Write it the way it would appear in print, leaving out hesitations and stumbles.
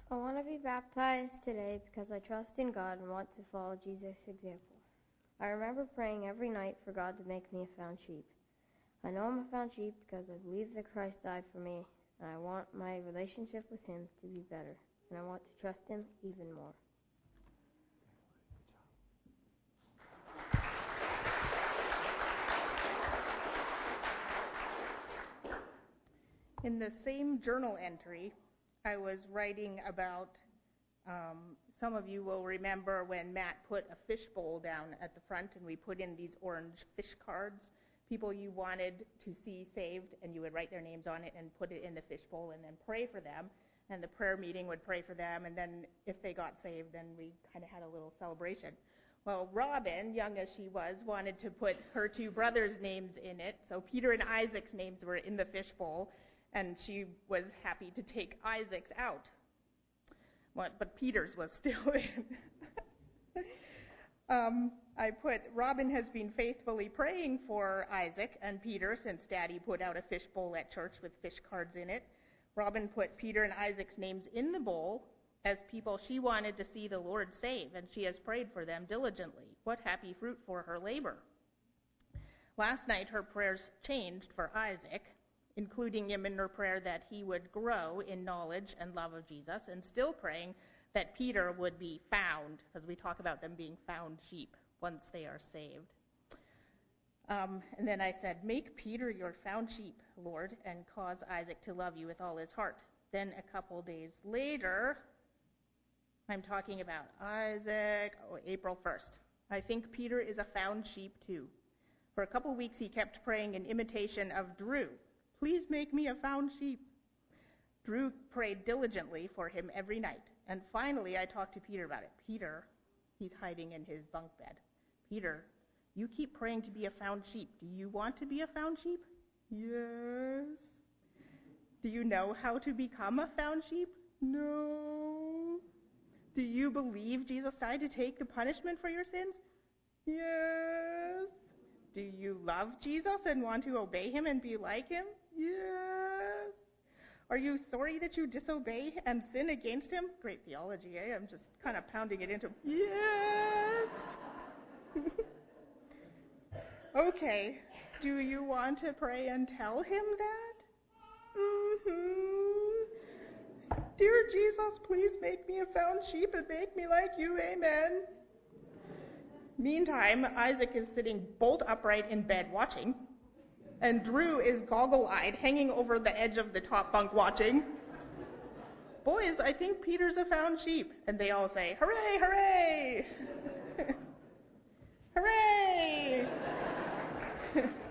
I want to be baptized today because I trust in God and want to follow Jesus' example. I remember praying every night for God to make me a found sheep. I know I'm a found sheep because I believe that Christ died for me, and I want my relationship with Him to be better, and I want to trust Him even more. In the same journal entry, I was writing about, some of you will remember when Matt put a fishbowl down at the front and we put in these orange fish cards, people you wanted to see saved, and you would write their names on it and put it in the fishbowl and then pray for them. And the prayer meeting would pray for them, and then if they got saved, then we kind of had a little celebration. Well, Robin, young as she was, wanted to put her two brothers' names in it, so Peter and Isaac's names were in the fishbowl, and she was happy to take Isaac's out. But Peter's was still in. I put, Robin has been faithfully praying for Isaac and Peter since Daddy put out a fishbowl at church with fish cards in it. Robin put Peter and Isaac's names in the bowl as people she wanted to see the Lord save, and she has prayed for them diligently. What happy fruit for her labor. Last night her prayers changed for Isaac, including him in her prayer that he would grow in knowledge and love of Jesus, and still praying that Peter would be found, because we talk about them being found sheep once they are saved. And then I said, make Peter your found sheep, Lord, and cause Isaac to love you with all his heart. Then a couple days later, I'm talking about Isaac, April 1st. I think Peter is a found sheep too. For a couple weeks he kept praying in imitation of Drew. Please make me a found sheep. Drew prayed diligently for him every night. And finally, I talked to Peter about it. Peter, he's hiding in his bunk bed. Peter, you keep praying to be a found sheep. Do you want to be a found sheep? Yes. Do you know how to become a found sheep? No. Do you believe Jesus died to take the punishment for your sins? Yes. Do you love Jesus and want to obey him and be like him? Yes. Are you sorry that you disobey and sin against him? Great theology, eh? I'm just kind of pounding it into him. Yes. Okay. Do you want to pray and tell him that? Mm-hmm. Dear Jesus, please make me a found sheep and make me like you. Amen. Meantime, Isaac is sitting bolt upright in bed watching, and Drew is goggle-eyed hanging over the edge of the top bunk watching. Boys, I think Peter's a found sheep. And they all say, hooray, hooray! Hooray!